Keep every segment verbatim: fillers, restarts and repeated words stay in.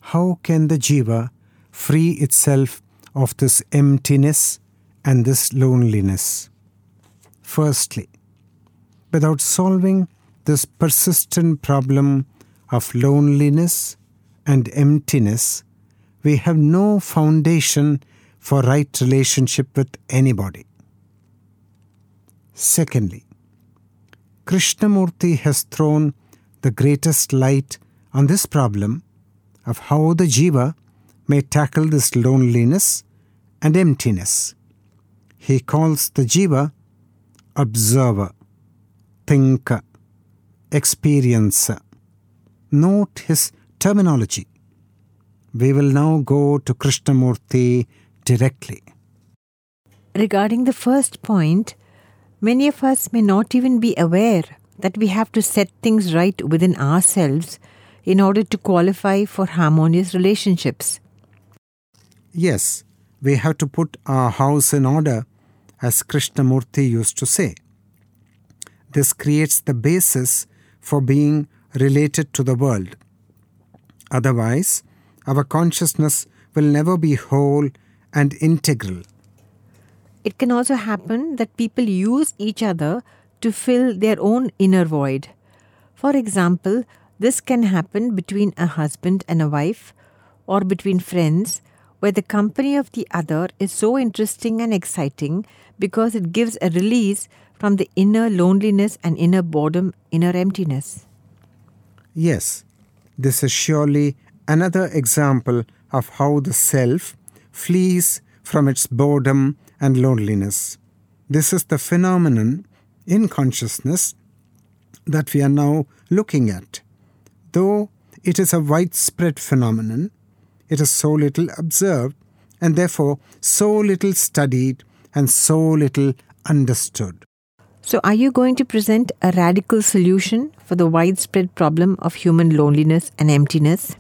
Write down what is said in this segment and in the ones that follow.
how can the jiva free itself of this emptiness and this loneliness? Firstly, without solving this persistent problem of loneliness and emptiness, we have no foundation for right relationship with anybody. Secondly, Krishnamurti has thrown the greatest light on this problem of how the jiva may tackle this loneliness and emptiness. He calls the jiva observer, thinker, experiencer. Note his terminology. We will now go to Krishnamurti directly. Regarding the first point, many of us may not even be aware that we have to set things right within ourselves in order to qualify for harmonious relationships. Yes, we have to put our house in order, as Krishnamurti used to say. This creates the basis for being related to the world. Otherwise, our consciousness will never be whole and integral. It can also happen that people use each other to fill their own inner void. For example, this can happen between a husband and a wife, or between friends, where the company of the other is so interesting and exciting because it gives a release from the inner loneliness and inner boredom, inner emptiness. Yes, this is surely another example of how the self flees from its boredom and loneliness. This is the phenomenon in consciousness that we are now looking at. Though it is a widespread phenomenon, it is so little observed and therefore so little studied and so little understood. So are you going to present a radical solution for the widespread problem of human loneliness and emptiness?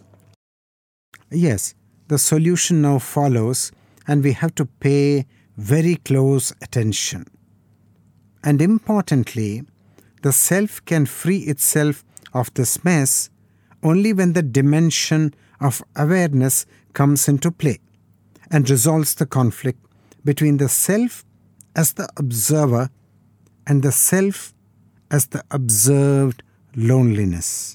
Yes, the solution now follows, and we have to pay very close attention. And importantly, the self can free itself of this mess only when the dimension of awareness comes into play and resolves the conflict between the self as the observer and the self as the observed loneliness.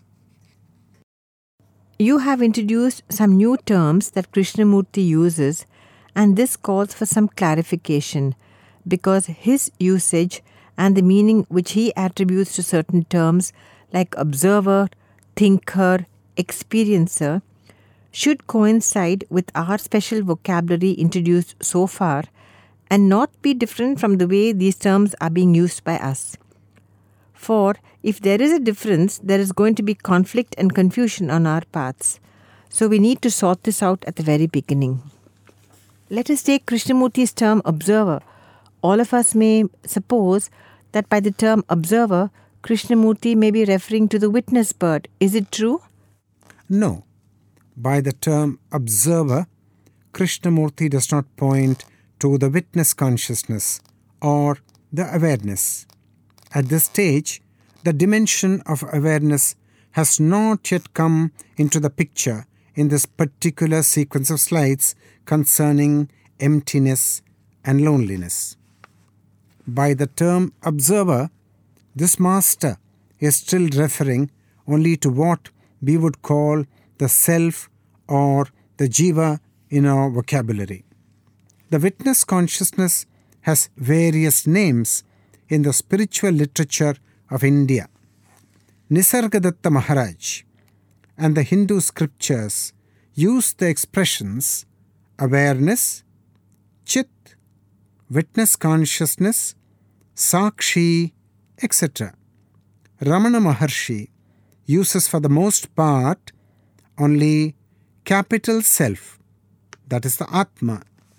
You have introduced some new terms that Krishnamurti uses, and this calls for some clarification because his usage and the meaning which he attributes to certain terms like observer, thinker, experiencer should coincide with our special vocabulary introduced so far and not be different from the way these terms are being used by us. For if there is a difference, there is going to be conflict and confusion on our paths. So we need to sort this out at the very beginning. Let us take Krishnamurti's term observer. All of us may suppose that by the term observer, Krishnamurti may be referring to the witness bird. Is it true? No. By the term observer, Krishnamurti does not point to the witness consciousness or the awareness. At this stage, the dimension of awareness has not yet come into the picture in this particular sequence of slides concerning emptiness and loneliness. By the term observer, this master is still referring only to what we would call the self or the jiva in our vocabulary. The witness consciousness has various names in the spiritual literature of India. Nisargadatta Maharaj and the Hindu scriptures use the expressions awareness, chit, witness consciousness, sakshi, et cetera. Ramana Maharshi uses for the most part only capital self, that is the Atma.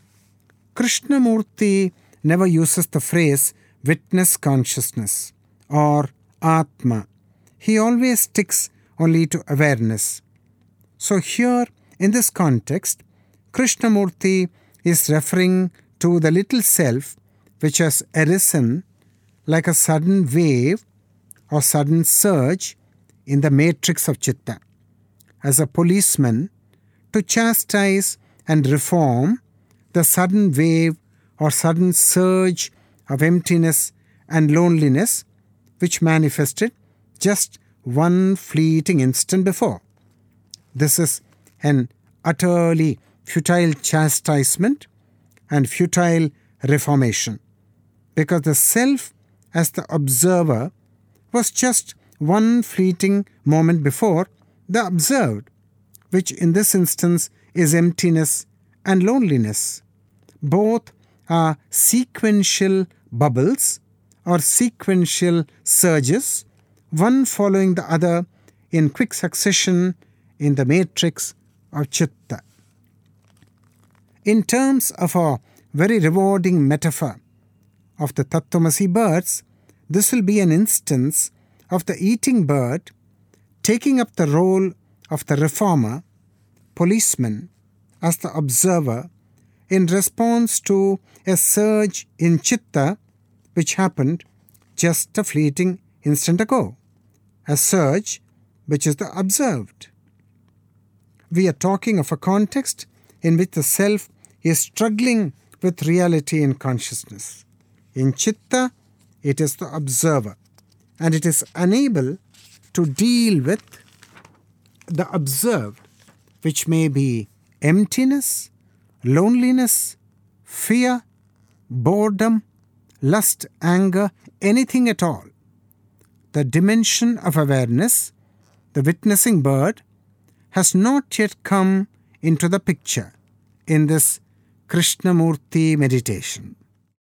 Krishnamurti never uses the phrase witness consciousness or Atma. He always sticks only to awareness. So here, in this context, Krishnamurti is referring to the little self which has arisen like a sudden wave or sudden surge in the matrix of Chitta. As a policeman to chastise and reform the sudden wave or sudden surge of emptiness and loneliness which manifested just one fleeting instant before. This is an utterly futile chastisement and futile reformation, because the self as the observer was just one fleeting moment before the observed, which in this instance is emptiness and loneliness. Both are sequential bubbles or sequential surges, one following the other in quick succession in the matrix of Chitta. In terms of a very rewarding metaphor of the Tattvamasi birds, this will be an instance of the eating bird taking up the role of the reformer, policeman, as the observer in response to a surge in Chitta which happened just a fleeting instant ago, a surge which is the observed. We are talking of a context in which the self is struggling with reality in consciousness. In Chitta, it is the observer, and it is unable to deal with the observed, which may be emptiness, loneliness, fear, boredom, lust, anger, anything at all. The dimension of awareness, the witnessing bird, has not yet come into the picture in this Krishnamurti meditation.